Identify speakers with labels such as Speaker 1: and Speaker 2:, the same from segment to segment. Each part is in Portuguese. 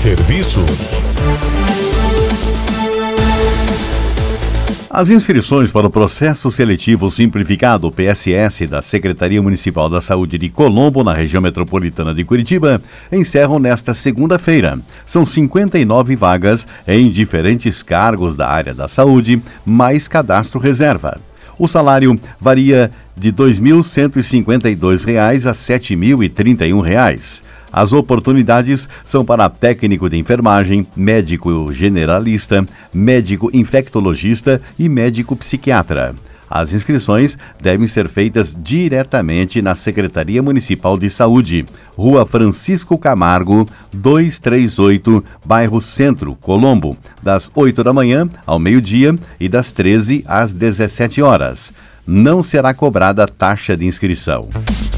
Speaker 1: Serviços.
Speaker 2: As inscrições para o Processo Seletivo Simplificado PSS da Secretaria Municipal da Saúde de Colombo, na região metropolitana de Curitiba, encerram nesta segunda-feira. São 59 vagas em diferentes cargos da área da saúde, mais cadastro reserva. O salário varia de R$ 2.152 a R$ 7.031. As oportunidades são para técnico de enfermagem, médico generalista, médico infectologista e médico psiquiatra. As inscrições devem ser feitas diretamente na Secretaria Municipal de Saúde, Rua Francisco Camargo, 238, bairro Centro, Colombo, das 8 da manhã ao meio-dia e das 13 às 17 horas. Não será cobrada taxa de inscrição.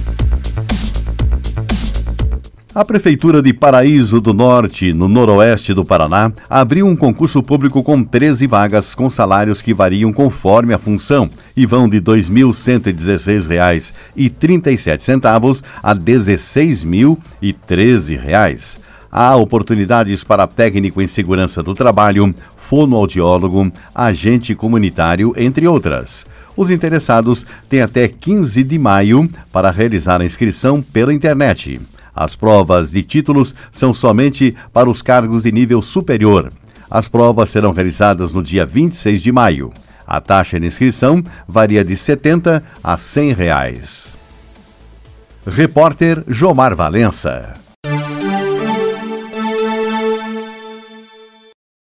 Speaker 2: A Prefeitura de Paraíso do Norte, no noroeste do Paraná, abriu um concurso público com 13 vagas com salários que variam conforme a função e vão de R$ 2.116,37 a R$ 16.013. Há oportunidades para técnico em segurança do trabalho, fonoaudiólogo, agente comunitário, entre outras. Os interessados têm até 15 de maio para realizar a inscrição pela internet. As provas de títulos são somente para os cargos de nível superior. As provas serão realizadas no dia 26 de maio. A taxa de inscrição varia de R$ 70 a R$ 100. Repórter Jomar Valença.